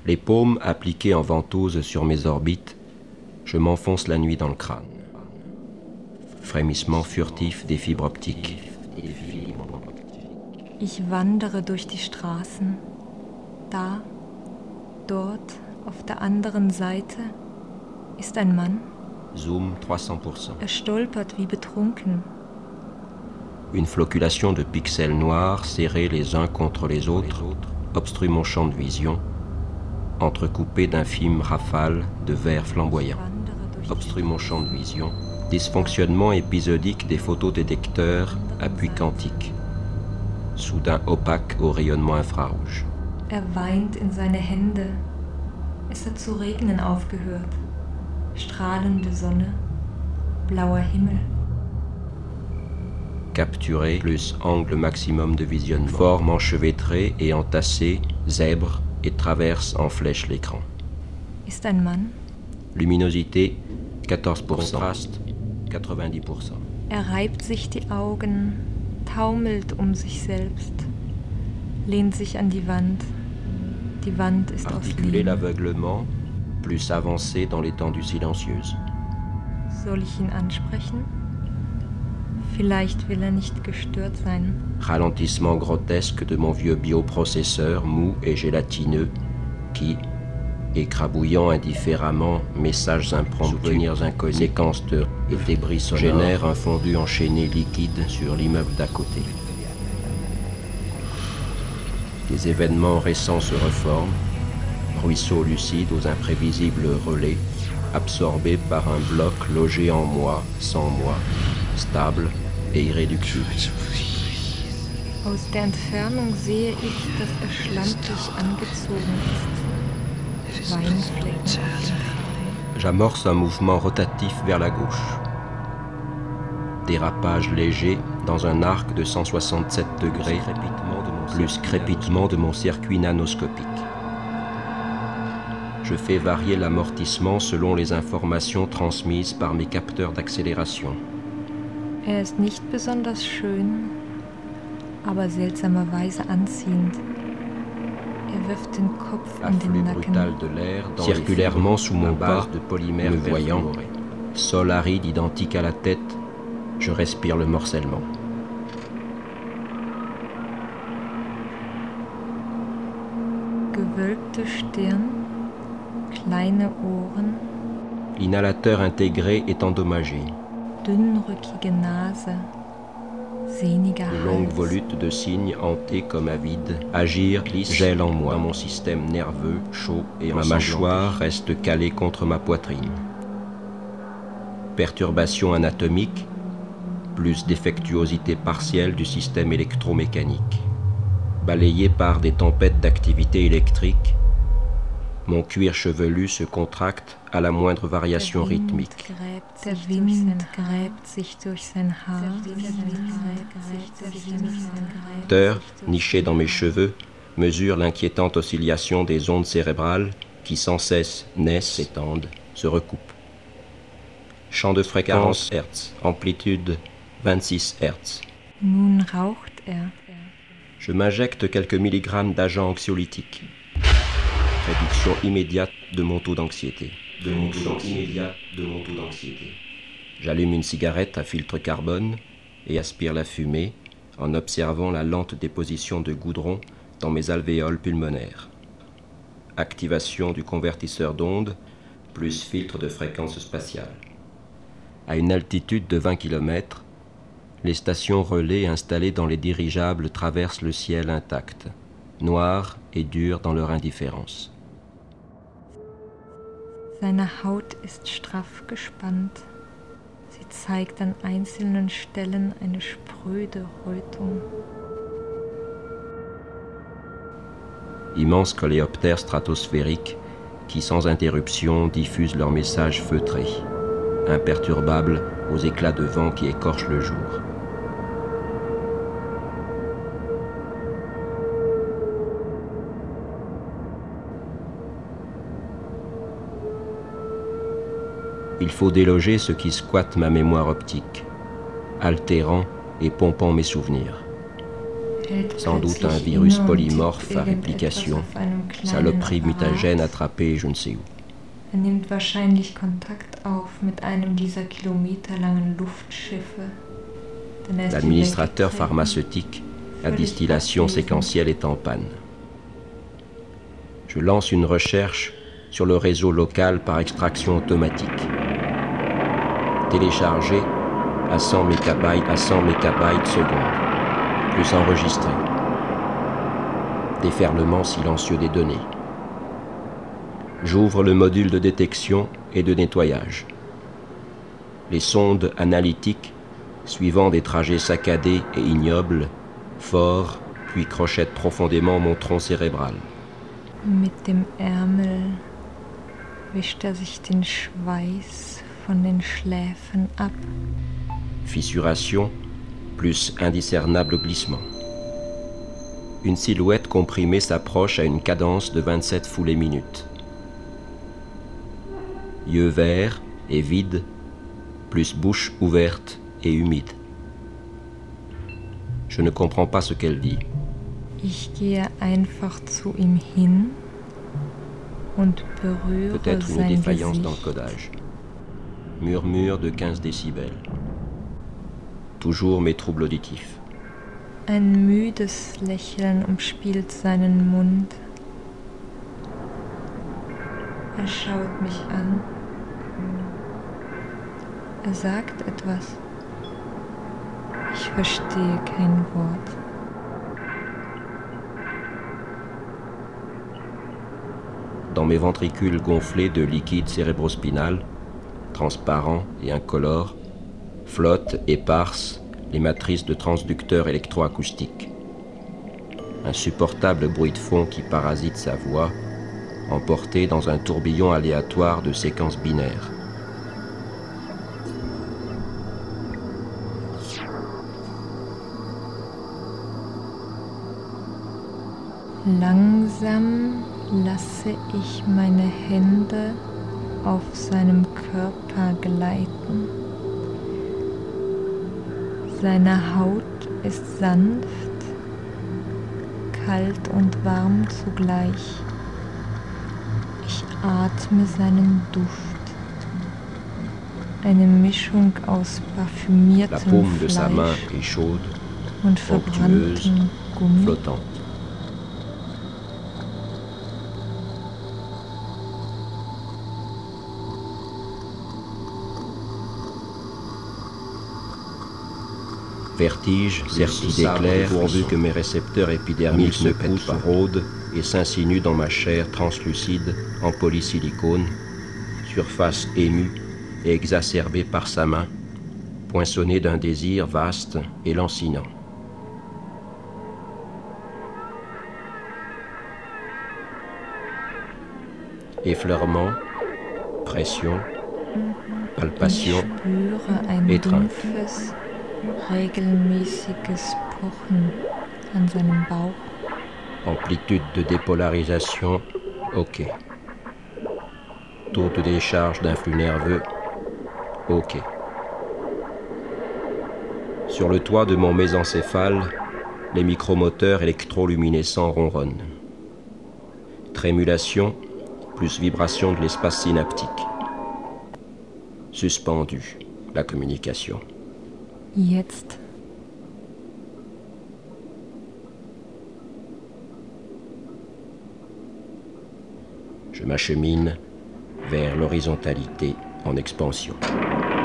Les paumes appliquées en ventouse sur mes orbites, je m'enfonce la nuit dans le crâne. Frémissement furtif des fibres optiques. Ich wandere durch die Straßen. Da, dort, auf der anderen Seite, ist ein Mann. Zoom 300%. Er stolpert wie betrunken. Une floculation de pixels noirs serrés les uns contre les autres obstrue mon champ de vision, entrecoupé d'infimes rafales de verre flamboyant. Obstrue mon champ de vision. Dysfonctionnement épisodique des photodétecteurs à puits quantique. Soudain opaque au rayonnement infrarouge. Er weint in seine Hände. Es hat zu regnen aufgehört. Strahlende Sonne, blauer Himmel. Capturé plus angle maximum de visionnement. Forme enchevêtrée et entassée, zèbre et traverse en flèche l'écran. Ist ein Mann. Luminosité 14%. Contraste 90%. Er reibt sich die Augen, taumelt sich selbst, lehnt sich an die Wand. Die Wand ist aus Articuler Lehm. l'aveuglement, plus avancé dans l'étendue silencieuse. Soll ich ihn ansprechen? Vielleicht will er nicht gestört sein. Ralentissement grotesque de mon vieux bioprocesseur mou et gélatineux qui, écrabouillant indifféremment messages impromptus, souvenirs inconnus, séquences de et débris sonores, génère un fondu enchaîné liquide sur l'immeuble d'à côté. Des événements récents se reforment, ruisseaux lucides aux imprévisibles relais, absorbés par un bloc logé en moi, sans moi, stable et irréductible. Aus der Entfernung sehe ich, dass er schlampig angezogen ist. Weinflecken. J'amorce un mouvement rotatif vers la gauche. Dérapage léger dans un arc de 167 degrés, plus crépitement de mon circuit nanoscopique. Je fais varier l'amortissement selon les informations transmises par mes capteurs d'accélération. Er ist nicht besonders schön, aber seltsamerweise anziehend. Er wirft den Kopf in den Afflux Nacken. brutal de l'air circulairement sous mon pas, de polymère me voyant, sol aride identique à la tête, je respire le morcellement. Gewölbte Stirn, kleine Ohren, L'inhalateur intégré est endommagé. dünnrückige Nase, sehniger De longues Hals. volutes de signes hantés comme avides, agir, glisse, gèle en moi, dans mon système nerveux, chaud et ma mâchoire reste calée contre ma poitrine. Perturbation anatomique, plus défectuosité partielle du système électromécanique. Balayé par des tempêtes d'activité électrique, mon cuir chevelu se contracte à la moindre variation rythmique. Der Wind gräbt sich durch sein Haar. L'acteur, niché dans mes cheveux, mesure l'inquiétante oscillation des ondes cérébrales qui sans cesse naissent, s'étendent, se recoupent. Champ de fréquence Hertz, amplitude 26 Hertz. Nun raucht er. Je m'injecte quelques milligrammes d'agent anxiolytique. Réduction immédiate de mon taux d'anxiété. J'allume une cigarette à filtre carbone et aspire la fumée en observant la lente déposition de goudron dans mes alvéoles pulmonaires. Activation du convertisseur d'ondes plus filtre de fréquence spatiale. À une altitude de 20 km, les stations relais installées dans les dirigeables traversent le ciel intact, noirs et durs dans leur indifférence. Seine Haut ist straff gespannt. Sie zeigt an einzelnen Stellen eine spröde Rötung. Immenses coléoptères stratosphériques qui sans interruption diffusent leurs messages feutrés, imperturbables aux éclats de vent qui écorchent le jour. Il faut déloger ce qui squatte ma mémoire optique, altérant et pompant mes souvenirs. Sans doute un virus polymorphe à réplication, saloperie mutagène attrapée je ne sais où. Nimmt wahrscheinlich Kontakt auf mit einem dieser kilometerlangen Luftschiffe. L'administrateur pharmaceutique à distillation séquentielle est en panne. Je lance une recherche sur le réseau local par extraction automatique. Téléchargé à 100 MB seconde, plus enregistré. Déferlement silencieux des données. J'ouvre le module de détection et de nettoyage. Les sondes analytiques, suivant des trajets saccadés et ignobles, forent puis crochettent profondément mon tronc cérébral. Mit dem Ärmel wischt sich den Schweiß von den Schläfen ab. Fissuration plus indiscernable glissement. Une silhouette comprimée s'approche à une cadence de 27 foulées minutes. Yeux verts et vides, plus bouche ouverte et humide. Je ne comprends pas ce qu'elle dit. Ich gehe einfach zu ihm hin und berühre Peut-être une sein défaillance Gesicht. d'encodage. Murmure de 15 décibels. Toujours mes troubles auditifs. Ein müdes Lächeln umspielt seinen Mund. Er schaut mich an. Er sagt etwas. Ich verstehe kein Wort. Dans mes ventricules gonflés de liquide cérébrospinal, transparent et incolore, flottent éparses les matrices de transducteurs électroacoustiques. Insupportable bruit de fond qui parasite sa voix, emporté dans un tourbillon aléatoire de séquences binaires. Langsam lasse ich meine Hände auf seinem Körper gleiten. Seine Haut ist sanft, kalt und warm zugleich. Ich atme seinen Duft. Eine Mischung aus La parfümiertem paume de sa main Fleisch est chaude, und onctueuse, verbranntem Gummi. flottante. Vertige, certi d'éclairs, pourvu que mes récepteurs épidermiques se poussent, rôdent et s'insinuent dans ma chair translucide en polysilicone, surface émue et exacerbée par sa main, poinçonnée d'un désir vaste et lancinant. Effleurement, pression, palpation, Ich spüre ein Étreinte. dumpfes, regelmäßiges Pochen an seinem Bauch. amplitude de dépolarisation, ok. Taux de décharge d'influx nerveux, ok. Sur le toit de mon mésencéphale, les micromoteurs électroluminescents ronronnent. Trémulation plus vibration de l'espace synaptique. Suspendu, la communication. Jetzt Je m'achemine vers l'horizontalité en expansion.